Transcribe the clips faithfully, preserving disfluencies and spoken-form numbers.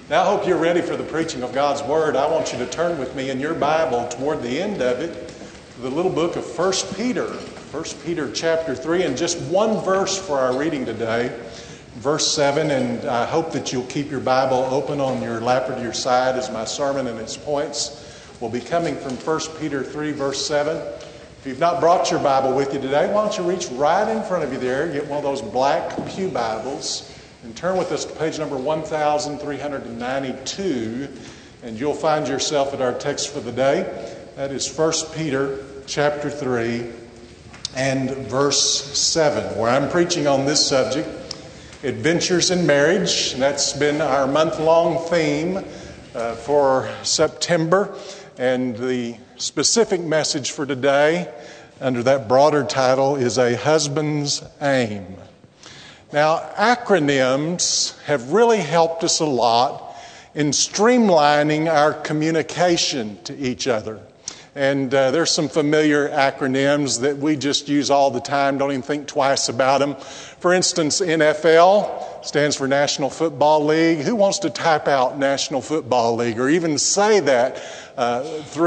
Now, I hope you're ready for the preaching of God's Word. I want you to turn with me in your Bible toward the end of it to the little book of First Peter. First Peter chapter three, and just one verse for our reading today, verse seven. And I hope that you'll keep your Bible open on your lap or to your side as my sermon and its points will be coming from First Peter three, verse seven. If you've not brought your Bible with you today, why don't you reach right in front of you there, get one of those black pew Bibles, and turn with us to page number one thousand three hundred ninety-two, and you'll find yourself at our text for the day. That is First Peter chapter three and verse seven, where I'm preaching on this subject, Adventures in Marriage. And that's been our month-long theme uh, for September. And the specific message for today, under that broader title, is A Husband's Aim. Now, acronyms have really helped us a lot in streamlining our communication to each other. And uh, there's some familiar acronyms that we just use all the time, don't even think twice about them. For instance, N F L stands for National Football League. Who wants to type out National Football League or even say that uh,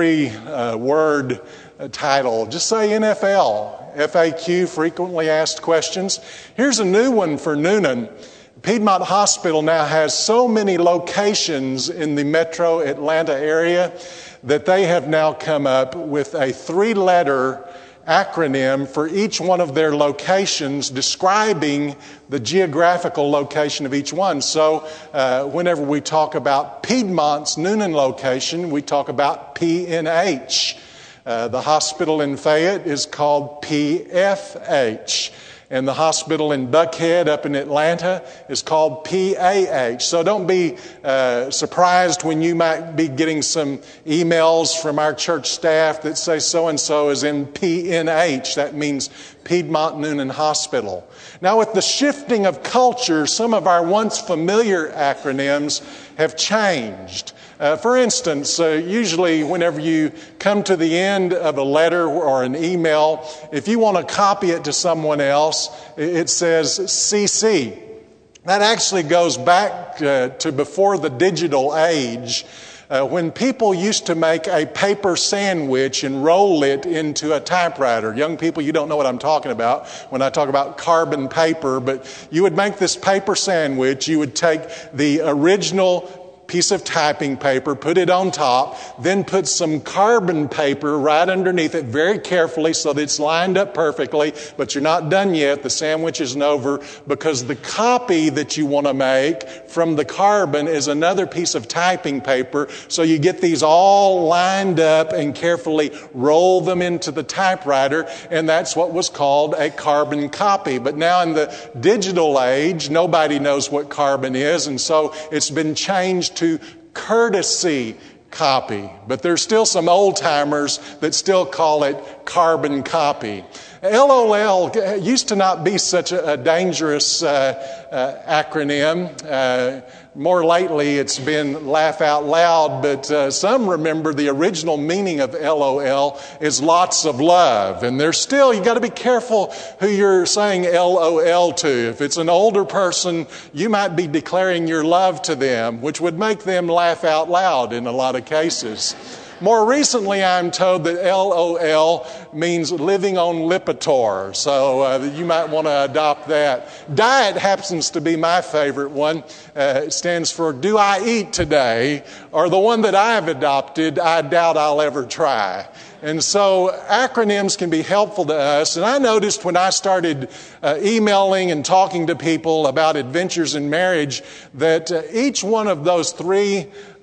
three-word uh, title? Just say N F L. F A Q, frequently asked questions. Here's a new one for Noonan. Piedmont Hospital now has so many locations in the metro Atlanta area that they have now come up with a three-letter acronym for each one of their locations describing the geographical location of each one. So uh, whenever we talk about Piedmont's Noonan location, we talk about P N H. Uh, the hospital in Fayette is called P F H. And the hospital in Buckhead up in Atlanta is called P A H. So don't be uh, surprised when you might be getting some emails from our church staff that say so-and-so is in P N H. That means Piedmont Noonan Hospital. Now, with the shifting of culture, some of our once familiar acronyms have changed. Uh, for instance, uh, usually whenever you come to the end of a letter or an email, if you want to copy it to someone else, it says C C. That actually goes back uh, to before the digital age, uh, when people used to make a paper sandwich and roll it into a typewriter. Young people, you don't know what I'm talking about when I talk about carbon paper, but you would make this paper sandwich. You would take the original piece of typing paper, put it on top, then put some carbon paper right underneath it very carefully so that it's lined up perfectly, but you're not done yet. The sandwich isn't over because the copy that you want to make from the carbon is another piece of typing paper. So you get these all lined up and carefully roll them into the typewriter, and that's what was called a carbon copy. But now in the digital age, nobody knows what carbon is, and so it's been changed to courtesy copy. But there's still some old-timers that still call it carbon copy. L O L used to not be such a, a dangerous uh, uh, acronym. Uh, more lately, it's been laugh out loud, but uh, some remember the original meaning of L O L is lots of love. And there's still, you got to be careful who you're saying L O L to. If it's an older person, you might be declaring your love to them, which would make them laugh out loud in a lot of cases. More recently, I'm told that L O L means living on Lipitor, so uh, you might want to adopt that. Diet happens to be my favorite one. Uh, it stands for Do I Eat Today? Or the one that I've adopted, I doubt I'll ever try. And so acronyms can be helpful to us. And I noticed when I started uh, emailing and talking to people about adventures in marriage that uh, each one of those three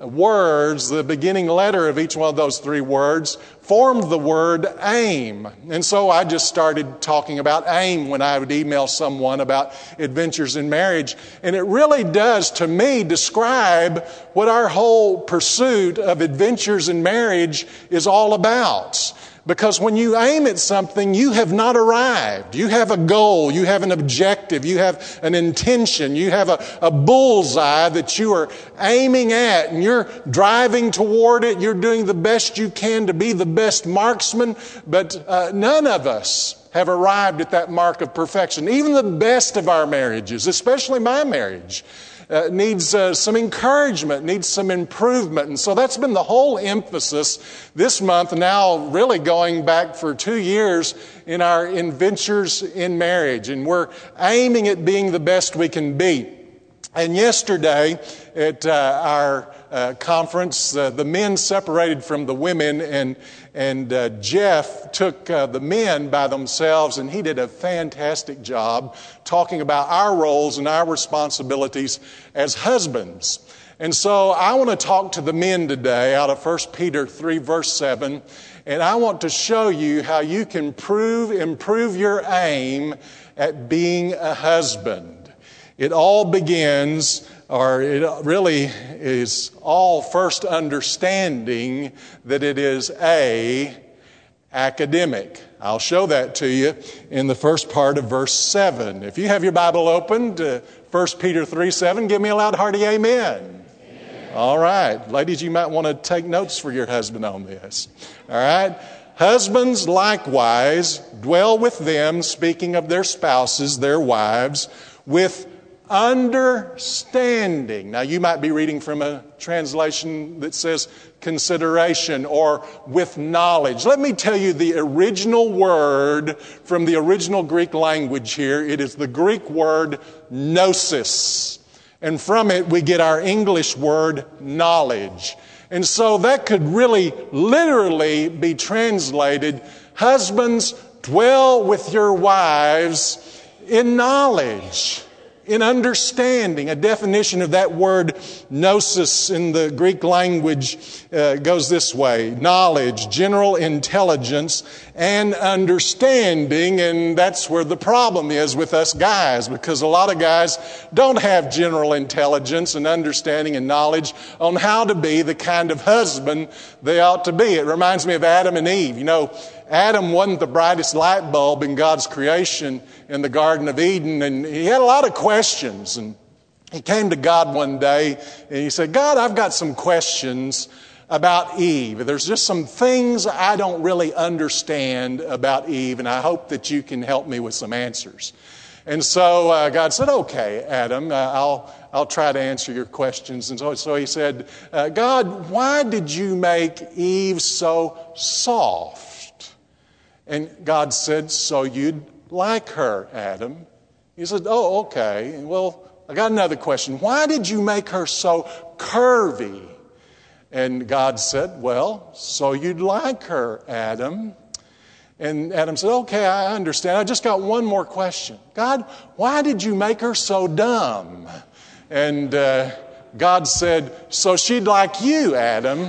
words, the beginning letter of each one of those three words, formed the word aim. And so I just started talking about aim when I would email someone about adventures in marriage. And it really does, to me, describe what our whole pursuit of adventures in marriage is all about. Because when you aim at something, you have not arrived. You have a goal. You have an objective. You have an intention. You have a, a bullseye that you are aiming at, and you're driving toward it. You're doing the best you can to be the best marksman. But uh, none of us have arrived at that mark of perfection. Even the best of our marriages, especially my marriage, uh, needs uh, some encouragement, needs some improvement. And so that's been the whole emphasis this month, now really going back for two years in our Adventures in Marriage. And we're aiming at being the best we can be. And yesterday at uh, our uh, conference, uh, the men separated from the women, and and uh, Jeff took uh, the men by themselves, and he did a fantastic job talking about our roles and our responsibilities as husbands. And so I want to talk to the men today out of First Peter three, verse seven, and I want to show you how you can prove, improve your aim at being a husband. It all begins, or it really is all first understanding that it is a academic. I'll show that to you in the first part of verse seven. If you have your Bible open to First Peter three seven, give me a loud hearty amen. Amen. All right. Ladies, you might want to take notes for your husband on this. All right. Husbands likewise dwell with them, speaking of their spouses, their wives, with understanding. Now, you might be reading from a translation that says consideration or with knowledge. Let me tell you the original word from the original Greek language here. It is the Greek word gnosis. And from it, we get our English word knowledge. And so that could really literally be translated, husbands, dwell with your wives in knowledge. In understanding. A definition of that word gnosis in the Greek language uh, goes this way: knowledge, general intelligence, and understanding. And that's where the problem is with us guys, because a lot of guys don't have general intelligence and understanding and knowledge on how to be the kind of husband they ought to be. It reminds me of Adam and Eve. You know, Adam wasn't the brightest light bulb in God's creation in the Garden of Eden, and he had a lot of questions. And he came to God one day and he said, God, I've got some questions about Eve. There's just some things I don't really understand about Eve, and I hope that you can help me with some answers. And so uh, God said, okay, Adam, uh, I'll I'll try to answer your questions. And so, so he said, uh, God, why did you make Eve so soft? And God said, so you'd like her, Adam. He said, oh, okay. Well, I got another question. Why did you make her so curvy? And God said, well, so you'd like her, Adam. And Adam said, okay, I understand. I just got one more question. God, why did you make her so dumb? And uh, God said, so she'd like you, Adam.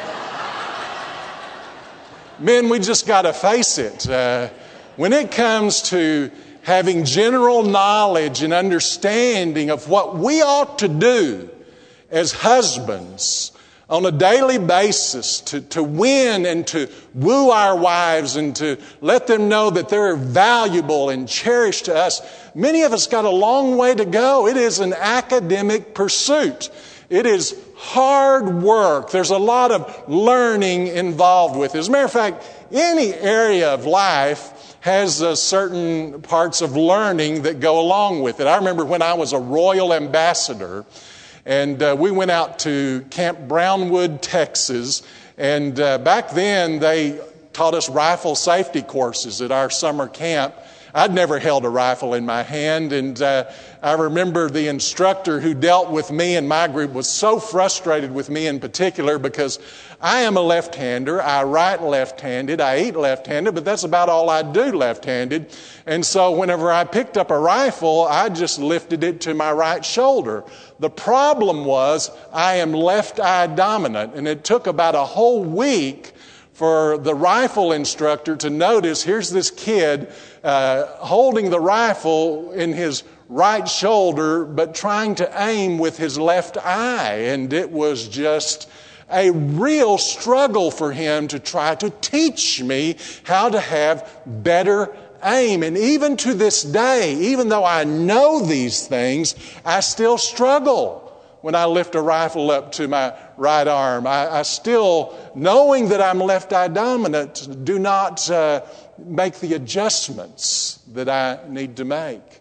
Men, we just got to face it. Uh, when it comes to having general knowledge and understanding of what we ought to do as husbands on a daily basis to, to win and to woo our wives and to let them know that they're valuable and cherished to us, many of us got a long way to go. It is an academic pursuit. It is hard work. There's a lot of learning involved with it. As a matter of fact, any area of life has uh, certain parts of learning that go along with it. I remember when I was a royal ambassador, and uh, we went out to Camp Brownwood, Texas, and uh, back then they taught us rifle safety courses at our summer camp. I'd never held a rifle in my hand, and uh, I remember the instructor who dealt with me and my group was so frustrated with me in particular because I am a left-hander. I write left-handed. I eat left-handed, but that's about all I do left-handed. And so whenever I picked up a rifle, I just lifted it to my right shoulder. The problem was I am left-eye dominant, and it took about a whole week for the rifle instructor to notice, here's this kid uh, holding the rifle in his right shoulder, but trying to aim with his left eye. And it was just a real struggle for him to try to teach me how to have better aim. And even to this day, even though I know these things, I still struggle when I lift a rifle up to my right arm. I, I still, knowing that I'm left-eye dominant, do not uh, make the adjustments that I need to make.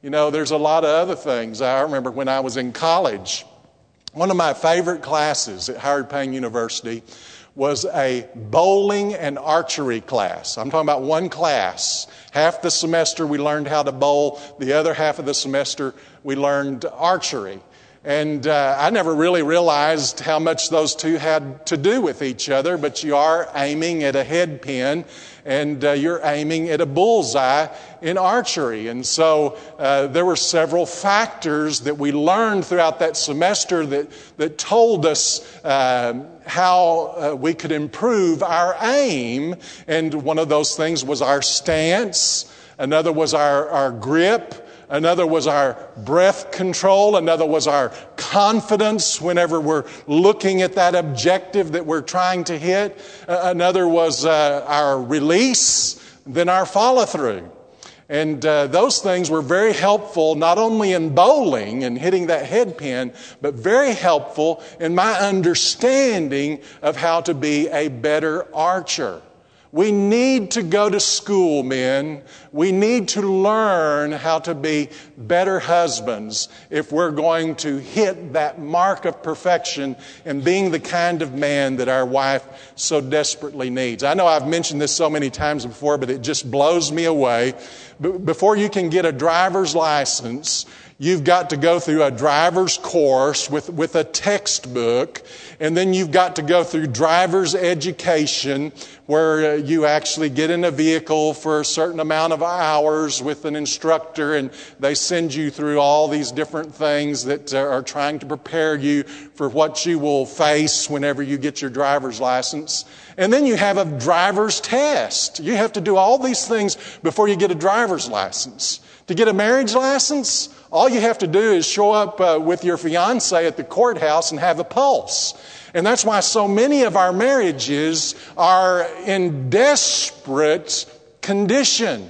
You know, there's a lot of other things. I remember when I was in college, one of my favorite classes at Howard Payne University was a bowling and archery class. I'm talking about one class. Half the semester we learned how to bowl. The other half of the semester we learned archery. And uh, I never really realized how much those two had to do with each other, but you are aiming at a head pin and uh, you're aiming at a bullseye in archery. And so uh, there were several factors that we learned throughout that semester that, that told us uh, how uh, we could improve our aim. And one of those things was our stance. Another was our, our grip. Another was our breath control. Another was our confidence whenever we're looking at that objective that we're trying to hit. Uh, another was uh, our release, then our follow-through. And uh, those things were very helpful not only in bowling and hitting that head pin, but very helpful in my understanding of how to be a better archer. We need to go to school, men. We need to learn how to be better husbands if we're going to hit that mark of perfection and being the kind of man that our wife so desperately needs. I know I've mentioned this so many times before, but it just blows me away. Before you can get a driver's license, you've got to go through a driver's course with, with a textbook, and then you've got to go through driver's education where uh, you actually get in a vehicle for a certain amount of hours with an instructor, and they send you through all these different things that uh, are trying to prepare you for what you will face whenever you get your driver's license. And then you have a driver's test. You have to do all these things before you get a driver's license. To get a marriage license, all you have to do is show up uh, with your fiancé at the courthouse and have a pulse. And that's why so many of our marriages are in desperate condition.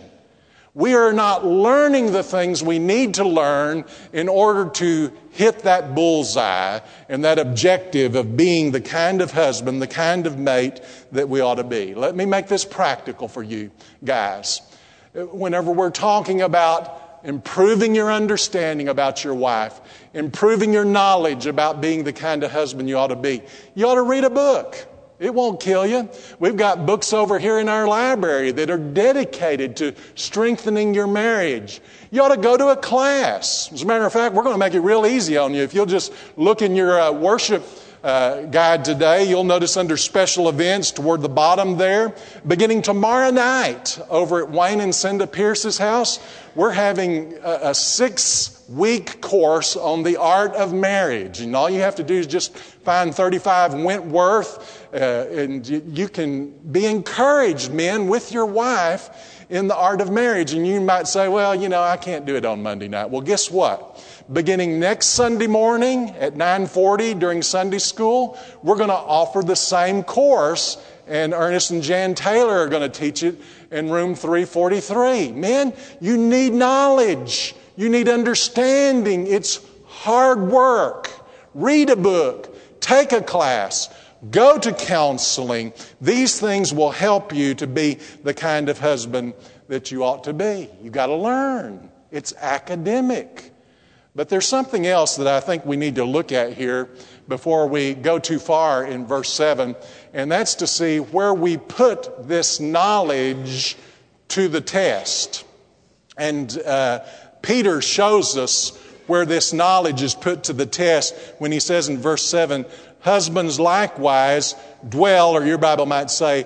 We are not learning the things we need to learn in order to hit that bullseye and that objective of being the kind of husband, the kind of mate that we ought to be. Let me make this practical for you guys. Whenever we're talking about improving your understanding about your wife, improving your knowledge about being the kind of husband you ought to be, you ought to read a book. It won't kill you. We've got books over here in our library that are dedicated to strengthening your marriage. You ought to go to a class. As a matter of fact, we're going to make it real easy on you. If you'll just look in your uh, worship Uh, guide today, you'll notice under special events toward the bottom there, beginning tomorrow night over at Wayne and Cinda Pierce's house, we're having a, a six-week course on the art of marriage. And all you have to do is just find thirty-five Wentworth, uh, and you, you can be encouraged, men, with your wife in the art of marriage. And you might say, well, you know, I can't do it on Monday night. Well, guess what? Beginning next Sunday morning at nine forty during Sunday school, we're going to offer the same course, and Ernest and Jan Taylor are going to teach it in room three forty-three. Men, you need knowledge. You need understanding. It's hard work. Read a book. Take a class. Go to counseling. These things will help you to be the kind of husband that you ought to be. You've got to learn. It's academic. But there's something else that I think we need to look at here before we go too far in verse seven, and that's to see where we put this knowledge to the test. And uh, Peter shows us where this knowledge is put to the test when he says in verse seven, husbands likewise dwell, or your Bible might say,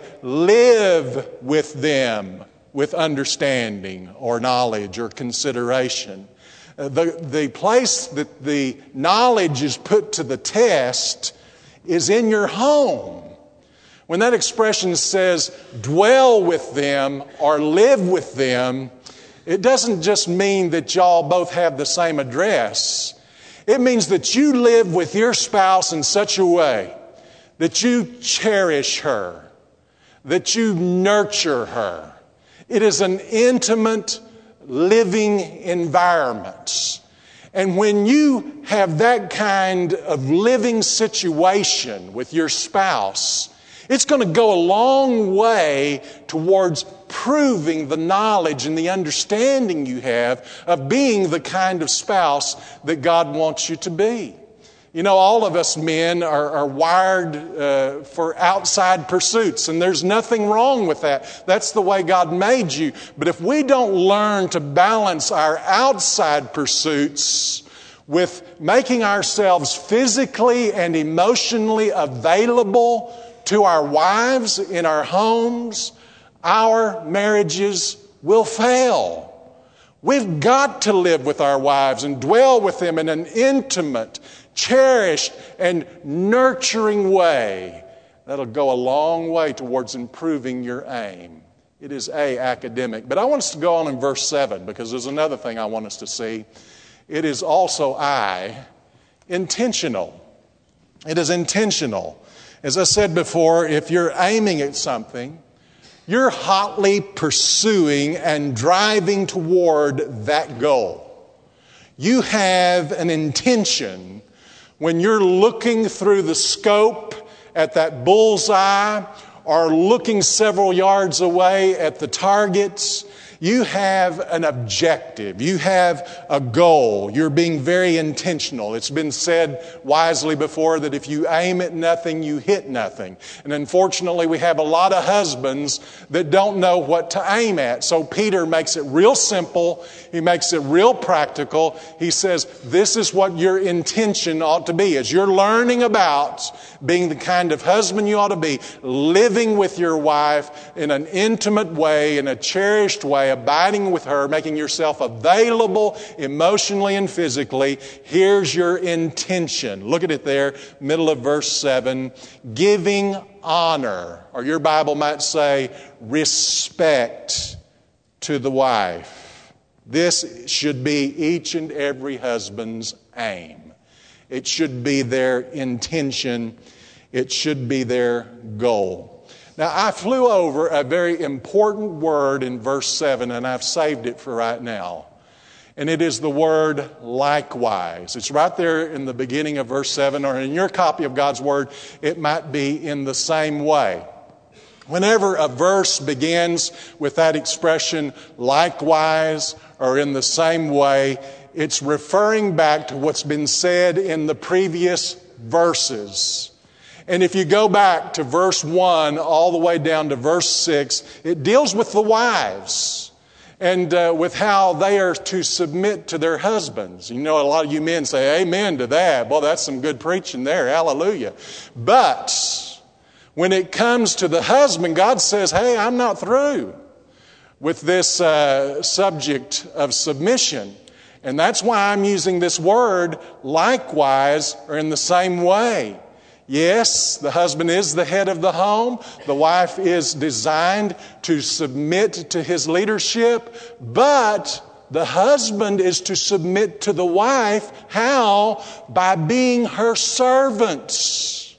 live with them with understanding or knowledge or consideration. The, the place that the knowledge is put to the test is in your home. When that expression says dwell with them or live with them, it doesn't just mean that y'all both have the same address. It means that you live with your spouse in such a way that you cherish her, that you nurture her. It is an intimate living environments. And when you have that kind of living situation with your spouse, It's going to go a long way towards proving the knowledge and the understanding you have of being the kind of spouse that God wants you to be. You know, all of us men are, are wired uh, for outside pursuits, and there's nothing wrong with that. That's the way God made you. But if we don't learn to balance our outside pursuits with making ourselves physically and emotionally available to our wives in our homes, our marriages will fail. We've got to live with our wives and dwell with them in an intimate, cherished, and nurturing way. That'll go a long way towards improving your aim. It is A, academic. But I want us to go on in verse seven because there's another thing I want us to see. It is also I, intentional. It is intentional. As I said before, if you're aiming at something, you're hotly pursuing and driving toward that goal. You have an intention when you're looking through the scope at that bullseye or looking several yards away at the targets. You have an objective. You have a goal. You're being very intentional. It's been said wisely before that if you aim at nothing, you hit nothing. And unfortunately, we have a lot of husbands that don't know what to aim at. So Peter makes it real simple. He makes it real practical. He says, this is what your intention ought to be. As you're learning about being the kind of husband you ought to be, living with your wife in an intimate way, in a cherished way, abiding with her, making yourself available emotionally and physically. Here's your intention. Look at it there, middle of verse seven. Giving honor, or your Bible might say respect to the wife. This should be each and every husband's aim. It should be their intention. It should be their goal. Now, I flew over a very important word in verse seven, and I've saved it for right now. And it is the word likewise. It's right there in the beginning of verse seven, or in your copy of God's Word, it might be in the same way. Whenever a verse begins with that expression, likewise, or in the same way, it's referring back to what's been said in the previous verses. And if you go back to verse one all the way down to verse six, it deals with the wives and uh, with how they are to submit to their husbands. You know, a lot of you men say amen to that. Well, that's some good preaching there. Hallelujah. But when it comes to the husband, God says, hey, I'm not through with this uh, subject of submission. And that's why I'm using this word likewise, or in the same way. Yes, the husband is the head of the home. The wife is designed to submit to his leadership. But the husband is to submit to the wife. How? By being her servants.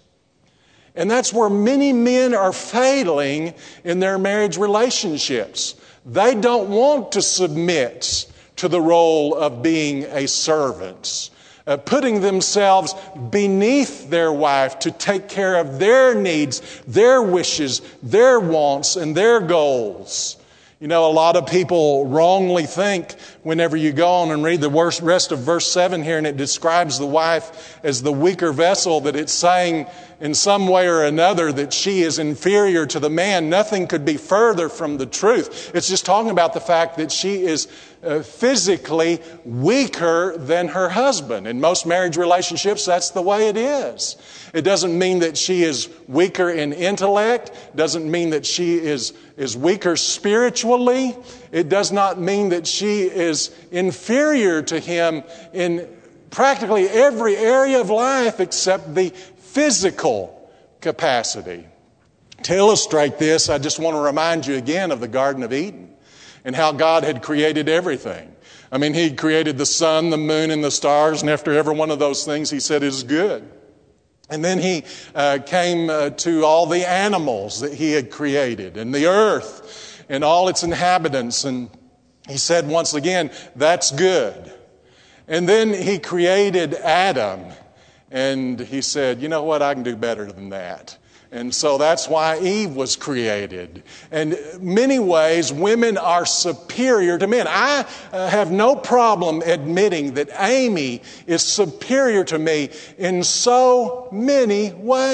And that's where many men are failing in their marriage relationships. They don't want to submit to the role of being a servant. Uh, putting themselves beneath their wife to take care of their needs, their wishes, their wants, and their goals. You know, a lot of people wrongly think whenever you go on and read the rest of verse seven here and it describes the wife as the weaker vessel, that it's saying in some way or another that she is inferior to the man. Nothing could be further from the truth. It's just talking about the fact that she is uh, physically weaker than her husband. In most marriage relationships, that's the way it is. It doesn't mean that she is weaker in intellect. Doesn't mean that she is, is weaker spiritually. It does not mean that she is inferior to him in practically every area of life except the physical capacity. To illustrate this, I just want to remind you again of the Garden of Eden and how God had created everything. I mean, He created the sun, the moon, and the stars, and after every one of those things, He said it is good. And then He uh, came uh, to all the animals that He had created, and the earth, and all its inhabitants, and He said once again, that's good. And then He created Adam, and He said, you know what, I can do better than that. And so that's why Eve was created. And in many ways, women are superior to men. I uh, have no problem admitting that Amy is superior to me in so many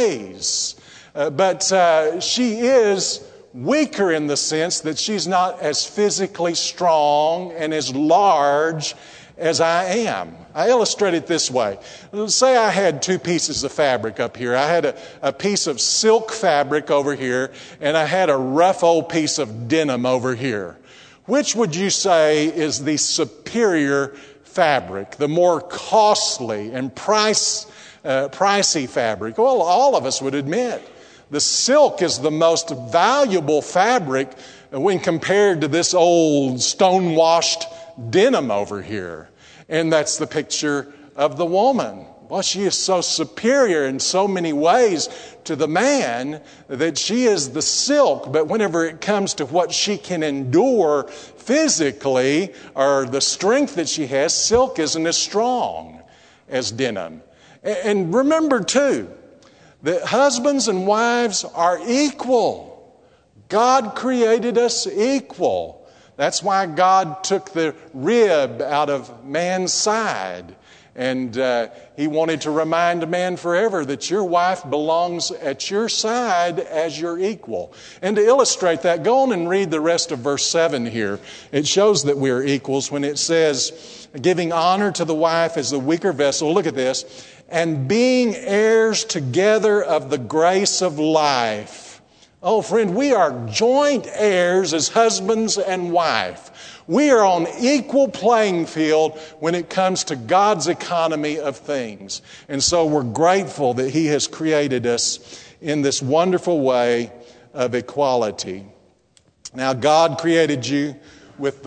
ways. Uh, but uh, she is weaker in the sense that she's not as physically strong and as large as I am. I illustrate it this way. Say I had two pieces of fabric up here. I had a, a piece of silk fabric over here, and I had a rough old piece of denim over here. Which would you say is the superior fabric, the more costly and price, uh, pricey fabric? Well, all of us would admit the silk is the most valuable fabric when compared to this old stone-washed denim over here. And that's the picture of the woman. Well, she is so superior in so many ways to the man that she is the silk. But whenever it comes to what she can endure physically or the strength that she has, silk isn't as strong as denim. And remember, too, that husbands and wives are equal. God created us equal. That's why God took the rib out of man's side. And uh, he wanted to remind man forever that your wife belongs at your side as your equal. And to illustrate that, go on and read the rest of verse seven here. It shows that we're equals when it says, giving honor to the wife as the weaker vessel. Look at this. And being heirs together of the grace of life. Oh, friend, we are joint heirs as husbands and wife. We are on equal playing field when it comes to God's economy of things. And so we're grateful that He has created us in this wonderful way of equality. Now, God created you with the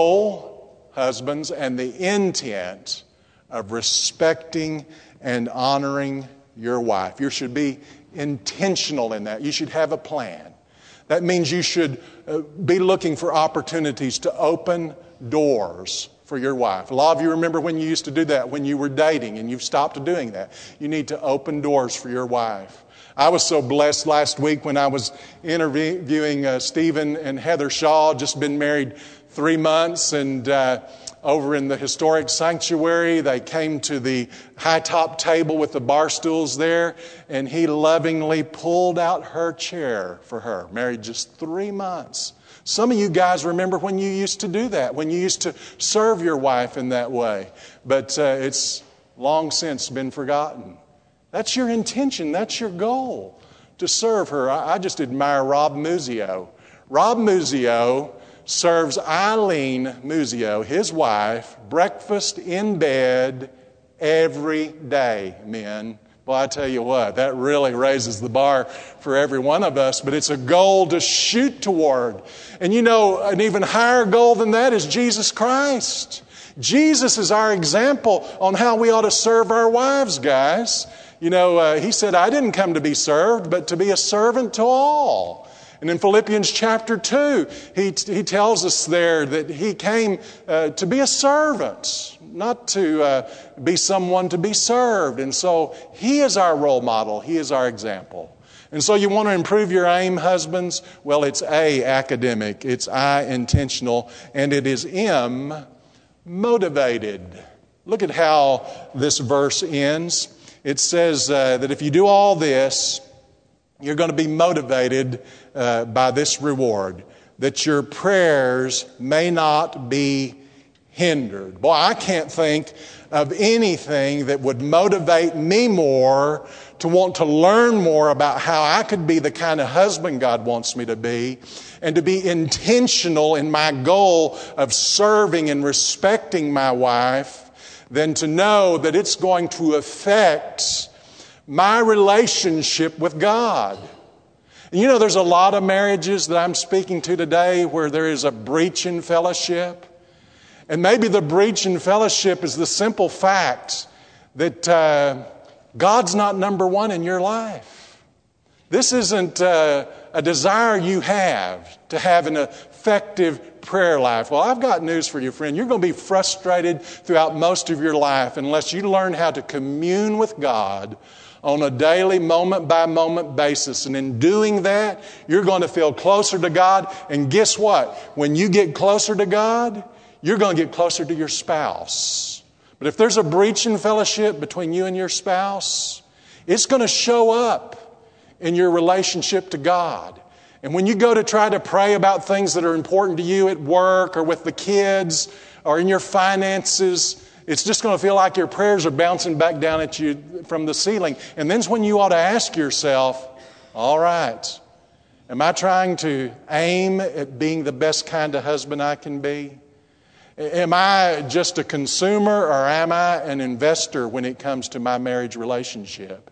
goal, husbands, and the intent of respecting and honoring your wife. You should be intentional in that. You should have a plan. That means you should uh, be looking for opportunities to open doors for your wife. A lot of you remember when you used to do that when you were dating, and you've stopped doing that. You need to open doors for your wife. I was so blessed last week when I was interviewing uh, Stephen and Heather Shaw, just been married three months, and uh, over in the historic sanctuary, they came to the high top table with the bar stools there, and he lovingly pulled out her chair for her, married just three months. Some of you guys remember when you used to do that, when you used to serve your wife in that way, but uh, it's long since been forgotten. That's your intention, that's your goal, to serve her. I, I just admire Rob Muzio. Rob Muzio serves Eileen Muzio, his wife, breakfast in bed every day, men. Well, I tell you what, that really raises the bar for every one of us, but it's a goal to shoot toward. And you know, an even higher goal than that is Jesus Christ. Jesus is our example on how we ought to serve our wives, guys. You know, uh, he said, I didn't come to be served, but to be a servant to all. And in Philippians chapter two, he, he tells us there that he came uh, to be a servant, not to uh, be someone to be served. And so he is our role model. He is our example. And so you want to improve your aim, husbands? Well, it's A, academic. It's I, intentional. And it is M, motivated. Look at how this verse ends. It says uh, that if you do all this, you're going to be motivated uh, by this reward, that your prayers may not be hindered. Boy, I can't think of anything that would motivate me more to want to learn more about how I could be the kind of husband God wants me to be, and to be intentional in my goal of serving and respecting my wife, than to know that it's going to affect my relationship with God. And you know, there's a lot of marriages that I'm speaking to today where there is a breach in fellowship. And maybe the breach in fellowship is the simple fact that uh, God's not number one in your life. This isn't uh, a desire you have to have an effective prayer life. Well, I've got news for you, friend. You're going to be frustrated throughout most of your life unless you learn how to commune with God on a daily, moment-by-moment basis. And in doing that, you're going to feel closer to God. And guess what? When you get closer to God, you're going to get closer to your spouse. But if there's a breach in fellowship between you and your spouse, it's going to show up in your relationship to God. And when you go to try to pray about things that are important to you at work or with the kids or in your finances, it's just going to feel like your prayers are bouncing back down at you from the ceiling. And then's when you ought to ask yourself, all right, am I trying to aim at being the best kind of husband I can be? Am I just a consumer or am I an investor when it comes to my marriage relationship?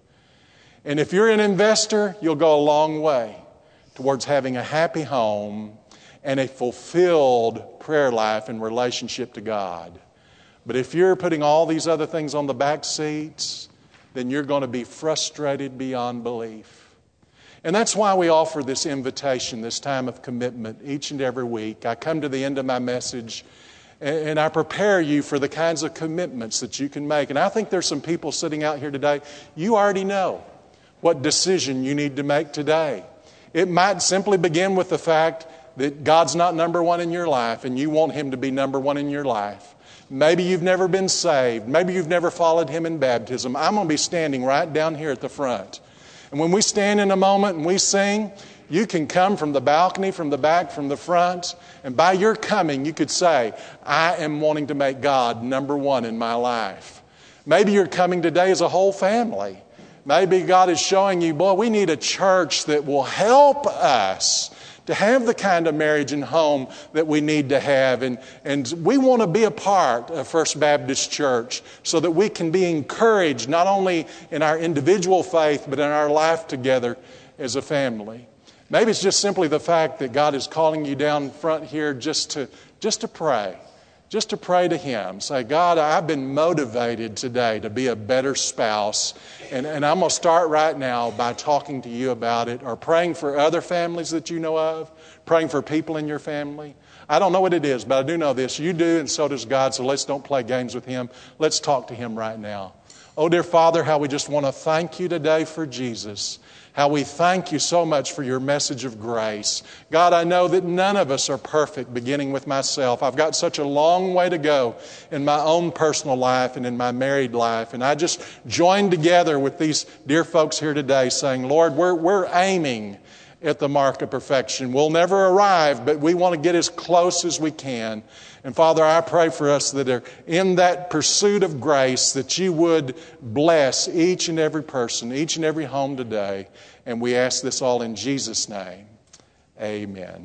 And if you're an investor, you'll go a long way towards having a happy home and a fulfilled prayer life and relationship to God. But if you're putting all these other things on the back seats, then you're going to be frustrated beyond belief. And that's why we offer this invitation, this time of commitment, each and every week. I come to the end of my message and I prepare you for the kinds of commitments that you can make. And I think there's some people sitting out here today, you already know what decision you need to make today. It might simply begin with the fact that God's not number one in your life and you want Him to be number one in your life. Maybe you've never been saved. Maybe you've never followed Him in baptism. I'm going to be standing right down here at the front. And when we stand in a moment and we sing, you can come from the balcony, from the back, from the front. And by your coming, you could say, I am wanting to make God number one in my life. Maybe you're coming today as a whole family. Maybe God is showing you, boy, we need a church that will help us to have the kind of marriage and home that we need to have. And, and we want to be a part of First Baptist Church so that we can be encouraged not only in our individual faith, but in our life together as a family. Maybe it's just simply the fact that God is calling you down front here just to, just to pray. Just to pray to Him. Say, God, I've been motivated today to be a better spouse. And, and I'm going to start right now by talking to you about it or praying for other families that you know of, praying for people in your family. I don't know what it is, but I do know this. You do, and so does God, so let's don't play games with Him. Let's talk to Him right now. Oh, dear Father, how we just want to thank you today for Jesus. How we thank you so much for your message of grace. God, I know that none of us are perfect, beginning with myself. I've got such a long way to go in my own personal life and in my married life. And I just join together with these dear folks here today saying, Lord, we're, we're aiming at the mark of perfection. We'll never arrive, but we want to get as close as we can. And Father, I pray for us that are in that pursuit of grace, that you would bless each and every person, each and every home today. And we ask this all in Jesus' name. Amen.